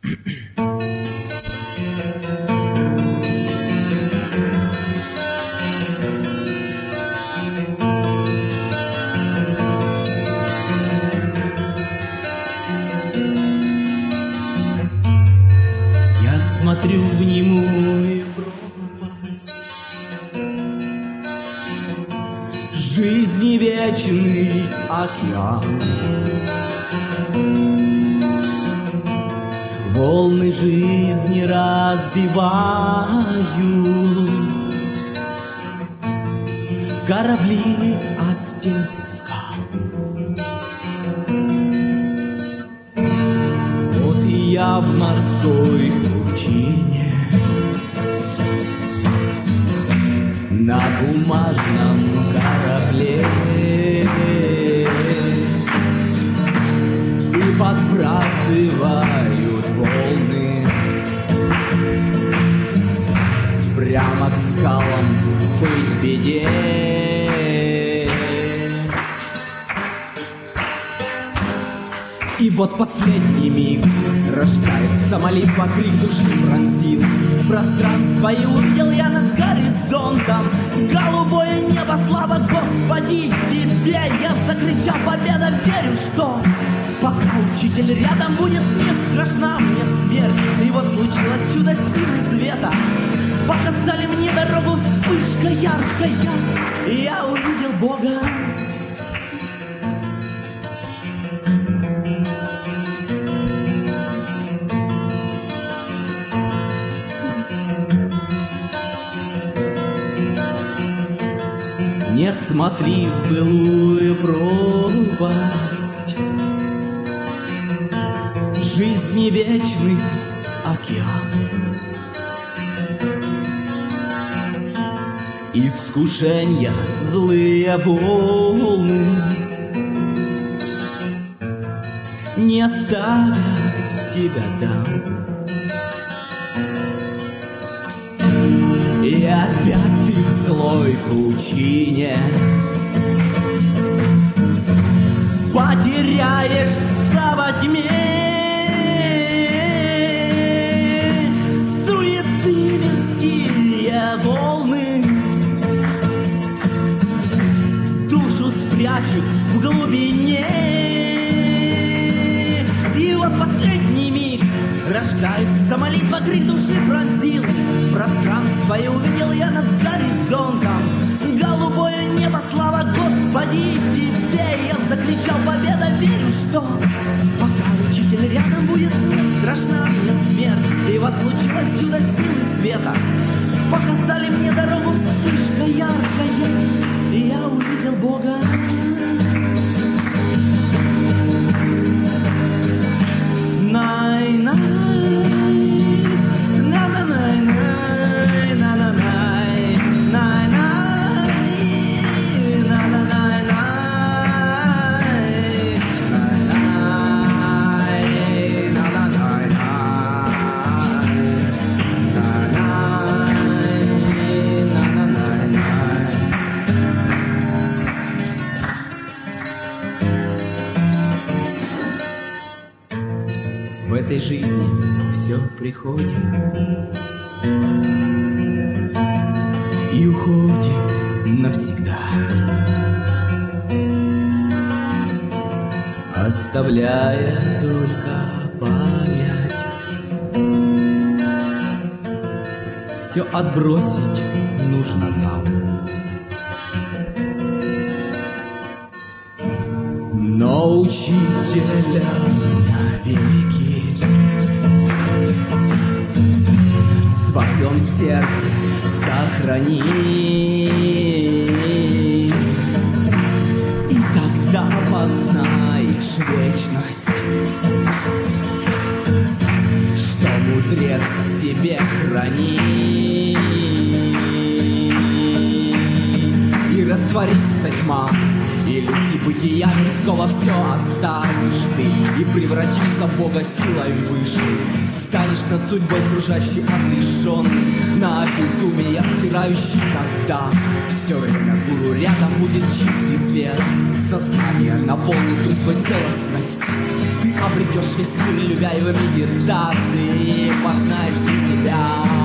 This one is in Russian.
Я смотрю в немую пропасть, жизни вечный океан. Волны жизни разбиваю, корабли о стен песка. Вот и я в морской пучине, на бумажном корабле, и подбрасывают волны прямо к скалам, быть беде. И вот последний миг рождается молитва, крик души пронзил пространство, и увидел я над горизонтом голубое небо. Слава Господи тебе! Я закричал: победа! Верю, что пока учитель рядом будет, не страшна мне смерть. И вот случилось чудо силы света, показали мне дорогу, вспышка яркая, и я увидел Бога. Не смотри в былую пропасть, жизни вечный океан. Искушенья, злые волны не оставят тебя там. И опять ты в злой пучине потеряешься во тьме. Суеты мирские волны душу спрячут в глубине. И вот последний миг рождается молитва, крик души пронзил пространство, и увидел я над горизонтом голубое небо. Слава Господи тебе! Я закричал: победа! Верю, что пока учитель рядом будет, не страшна мне смерть. И вот случилось чудо силы света, показали мне дорогу, вспышка яркая, и я увидел Бога. В этой жизни все приходит и уходит навсегда, оставляя только память. Все отбросить нужно нам, но учителя навеки в своем сердце сохрани, и тогда познаешь вечность, что мудрец в себе хранит, и растворится тьма, и люди бытия мирского все оставишь ты, и превратишься в Бога силой выше. Станешь над судьбой кружащий отрешенный, на безумие взирающий, тогда все время гуру рядом будет чистый свет. Сознание наполнит твой целостность, ты Обретешь весь мир, любя его медитации, познаешь ты себя.